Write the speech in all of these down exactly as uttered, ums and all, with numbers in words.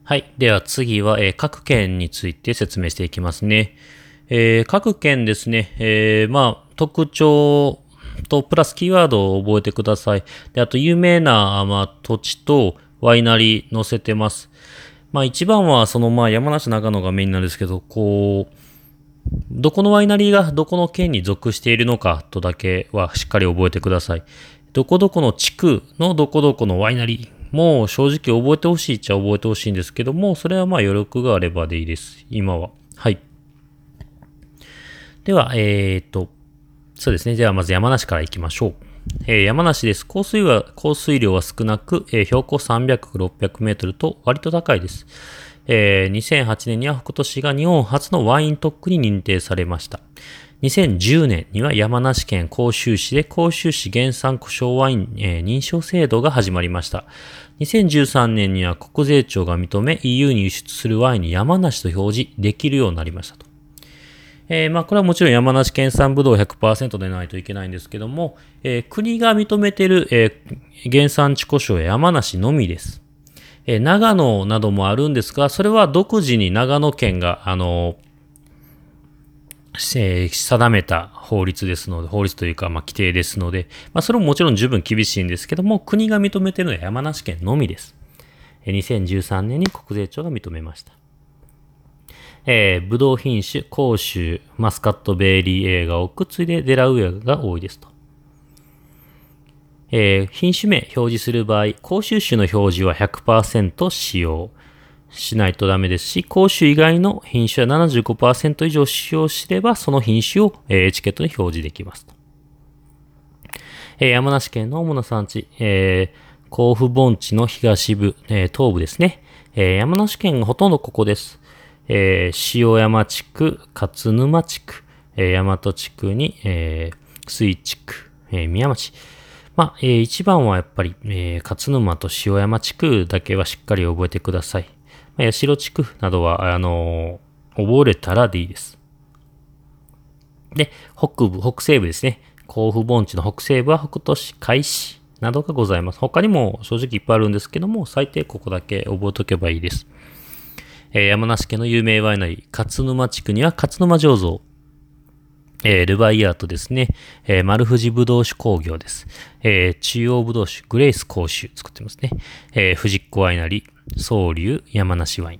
はい。では次は、えー各県について説明していきますね。えー各県ですね、えーまあ、特徴とプラスキーワードを覚えてください。で、あと有名な、まあ、土地とワイナリー載せてます。まあ一番はそのまあ山梨長野がメインなんですけど、こう、どこのワイナリーがどこの県に属しているのかとだけはしっかり覚えてください。どこどこの地区のどこどこのワイナリーも正直覚えてほしいっちゃ覚えてほしいんですけども、それはまあ余力があればでいいです。今は。はい。では、えーっと、そうですね。ではまず山梨から行きましょう。えー山梨です。降水は、降水量は少なく、えー標高さんびゃく、ろっぴゃくメートルと割と高いです。えーにせんはちねんには北杜市が日本初のワイン特区に認定されました。にせんじゅうねんには山梨県甲州市で甲州市原産故障ワイン、えー認証制度が始まりました。にせんじゅうさんねんには国税庁が認め イーユー に輸出するワインに山梨と表示できるようになりましたと。えー、まあこれはもちろん山梨県産ブドウ ひゃくパーセント でないといけないんですけども、えー国が認めている、えー原産地故障は山梨のみです。えー長野などもあるんですが、それは独自に長野県が、あのーえー定めた法律ですので、法律というか、まあ、規定ですので、まあ、それももちろん十分厳しいんですけども、国が認めているのは山梨県のみです。えーにせんじゅうさんねんに国税庁が認めました。えー、ブドウ品種、甲州、マスカットベリー A が多く、次いでデラウェアが多いですと。えー品種名表示する場合、甲州種の表示は ひゃくパーセント 使用しないとダメですし、甲州以外の品種は ななじゅうごパーセント 以上使用すれば、その品種を、えーエチケットに表示できますと。えー山梨県の主な産地、えー甲府盆地の東部、えー東部ですね。えー山梨県がほとんどここです。えー塩山地区、勝沼地区、えー大和地区に、えー水地区、えー宮町。まあ、えー一番はやっぱり、えー勝沼と塩山地区だけはしっかり覚えてください。まあ、八代地区などは、あのー覚えれたらでいいです。で、北部、北西部ですね。甲府盆地の北西部は北杜市、海市などがございます。他にも正直いっぱいあるんですけども、最低ここだけ覚えておけばいいです。えー山梨県の有名ワイナリー、勝沼地区には勝沼醸造、えールバイアートですね、えー丸藤ぶどう酒工業です。えー中央ぶどう酒、グレイス甲州作ってますね。えー藤子ワイナリー、総流山梨ワイン。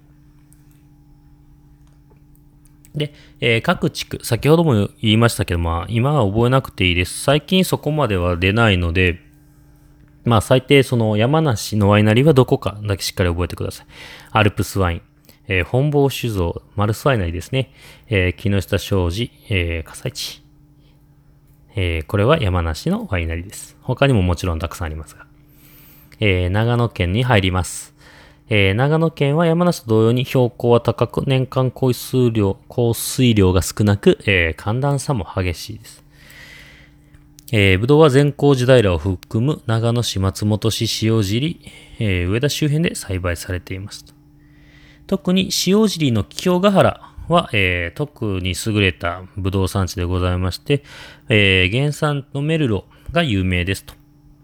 で、えー各地区、先ほども言いましたけど、まあ、今は覚えなくていいです。最近そこまでは出ないので、まあ、最低その山梨のワイナリーはどこかだけしっかり覚えてください。アルプスワイン、えー本坊酒造、マルスワイナリーですね。えー木下商事、えー、笠市。えーこれは山梨のワイナリーです。他にももちろんたくさんありますが。えー長野県に入ります。えー長野県は山梨と同様に標高は高く、年間降水量、降水量が少なく、えー寒暖差も激しいです。えー、ぶどうは善光寺平を含む長野市、松本市、塩尻、えー上田周辺で栽培されています。特に塩尻の清ヶ原は、えー特に優れたぶどう産地でございまして、えー原産のメルロが有名ですと。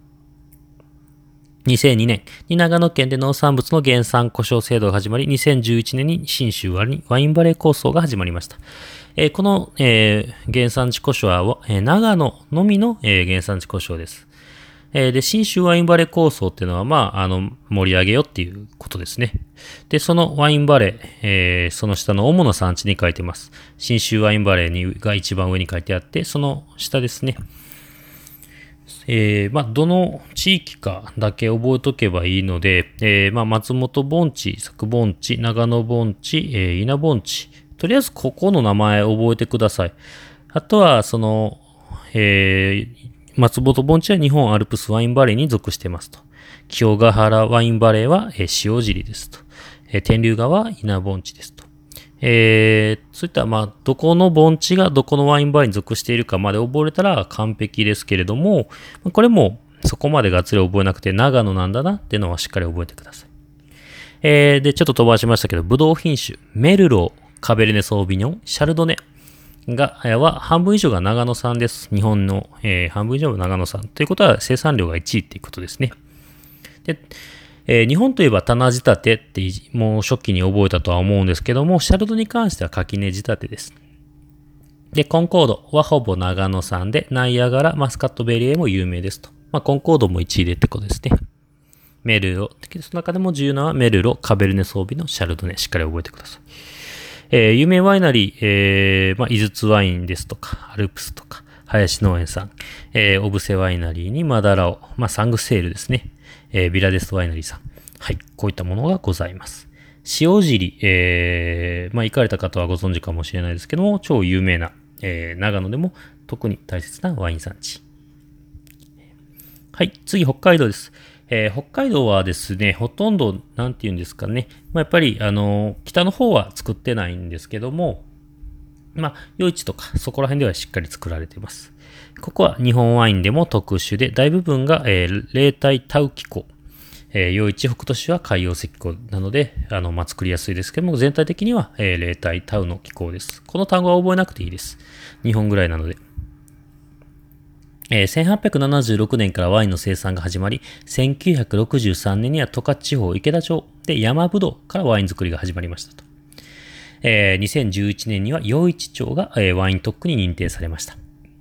にせんにねんに長野県で農産物の原産故障制度が始まり、にせんじゅういちねんに信州ワインバレー構想が始まりました。えーこの、えー原産地故障は、えー長野のみの、えー原産地故障です。えーで、信州ワインバレー構想っていうのは、まあ、あの、盛り上げよっていうことですね。で、そのワインバレー、えーその下の主な産地に書いてます。信州ワインバレーにが一番上に書いてあって、その下ですね。えーまあ、どの地域かだけ覚えとけばいいので、えーまあ、松本盆地、佐久盆地、長野盆地、えー稲盆地。とりあえずここの名前覚えてください。あとは、その、えー松本盆地は日本アルプスワインバレーに属していますと。清ヶ原ワインバレーは、えー塩尻ですと。えー天竜川は稲盆地ですと。えー、そういった、まあ、どこの盆地がどこのワインバーに属しているかまで覚えたら完璧ですけれども、これもそこまでがっつり覚えなくて長野なんだなっていうのはしっかり覚えてください。えー、で、ちょっと飛ばしましたけど、ブドウ品種、メルロー、カベルネソービニョン、シャルドネが、は半分以上が長野産です。日本の、えー、半分以上が長野産。ということは生産量がいちいっていうことですね。で、 えー、日本といえば棚仕立てってもう初期に覚えたとは思うんですけども、シャルドに関しては垣根仕立てです。で、コンコードはほぼ長野産で、ナイアガラ、マスカットベリーも有名ですと。まあ、コンコードもいちいでってことですね。メルロ、その中でも重要なのはメルロ、カベルネ装備のシャルドネ、しっかり覚えてください。えー、有名ワイナリー、えー、まあ、井筒ワインですとか、アルプスとか、林農園さん、えー、オブセワイナリーにマダラオ、まあ、サングセールですね。えー、ビラデスワイナリーさん。はい、こういったものがございます。塩尻、えー、まあ、行かれた方はご存知かもしれないですけども、超有名な、えー、長野でも特に大切なワイン産地。はい、次、北海道です。えー、北海道はですね、ほとんど、なんて言うんですかね、まあ、やっぱり、あのー、北の方は作ってないんですけども、まあ、余市とか、そこら辺ではしっかり作られています。ここは日本ワインでも特殊で、大部分が、えー、冷帯タウ気候。えー、余市北都市は海洋石膏なので、あの、まあ、作りやすいですけども、全体的には、えー、冷帯タウの気候です。この単語は覚えなくていいです。にほんぐらいなので。えー、せんはっぴゃくななじゅうろくねんからワインの生産が始まり、せんきゅうひゃくろくじゅうさんねんには十勝地方池田町で山ぶどうからワイン作りが始まりましたと。えー、にせんじゅういちねんには余市町が、えー、ワイン特区に認定されました。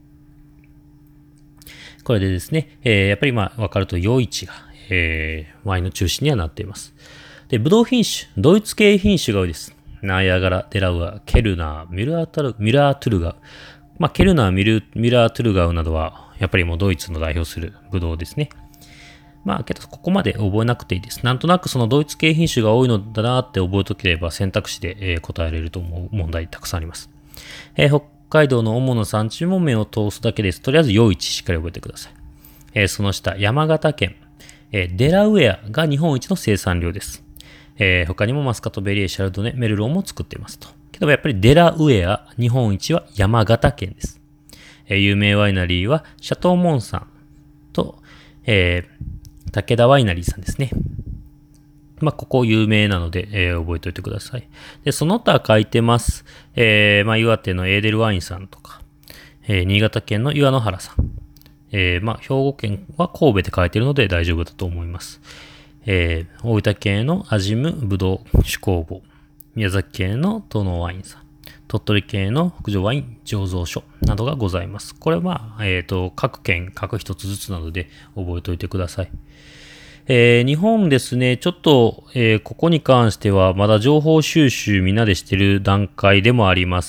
これでですね、えー、やっぱりまあ、わかると余市が、えー、ワインの中心にはなっています。で、ブドウ品種、ドイツ系品種が多いです。ナイアガラ、デラウア、ケルナー、ミュラータル、ミュラートゥルガウ。まあ、ケルナー、ミル、ミュラートゥルガウなどは、やっぱりもうドイツの代表するブドウですね。まあ、けど、ここまで覚えなくていいです。なんとなくそのドイツ系品種が多いのだなって覚えとければ選択肢で、えー、答えられると思う問題たくさんあります。えー、北海道の主な産地も目を通すだけです。とりあえず、余市しっかり覚えてください。えー、その下、山形県。えー、デラウェアが日本一の生産量です。えー、他にもマスカットベリー、シャルドネ、メルローも作っていますと。けどやっぱりデラウェア、日本一は山形県です。えー、有名ワイナリーはシャトーモンさんと、えー、武田ワイナリーさんですね。まあ、ここ有名なので、えー、覚えておいてください。で、その他書いてます。えー、まあ、岩手のエーデルワインさんとか、えー、新潟県の岩野原さん。えー、まあ、兵庫県は神戸で書いてるので大丈夫だと思います。えー、大分県のアジムブドウ酒工房。宮崎県の東農ワインさん。鳥取県の北上ワイン醸造所などがございます。これは、えっと、各県、各一つずつなので覚えておいてください。えー、日本ですね、ちょっと、えー、ここに関してはまだ情報収集みんなでしてる段階でもあります。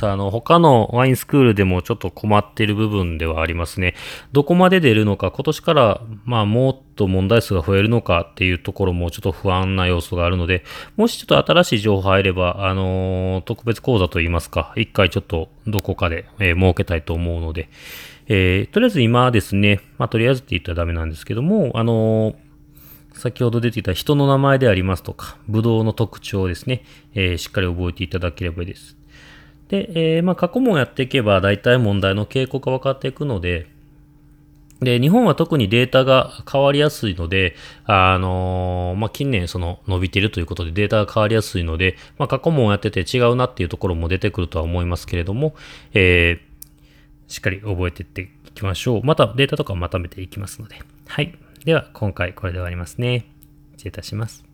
あの、他のワインスクールでもちょっと困ってる部分ではありますね。どこまで出るのか、今年から、まあ、もっと問題数が増えるのかっていうところもちょっと不安な要素があるので、もしちょっと新しい情報入れば、あのー、特別講座といいますか、一回ちょっとどこかで、えー、設けたいと思うので、えー、とりあえず今ですね、まあ、とりあえずって言ったらダメなんですけども、あのー先ほど出ていた人の名前でありますとか、ブドウの特徴ですね、えー、しっかり覚えていただければいいです。で、えー、まあ過去問やっていけば大体問題の傾向が分かっていくので、で、日本は特にデータが変わりやすいので、あのー、まあ、近年その伸びているということでデータが変わりやすいので、まあ、過去問やってて違うなっていうところも出てくるとは思いますけれども、えー、しっかり覚えていっていきましょう。またデータとかをまとめていきますので。はい。では、今回これで終わりますね。失礼いたします。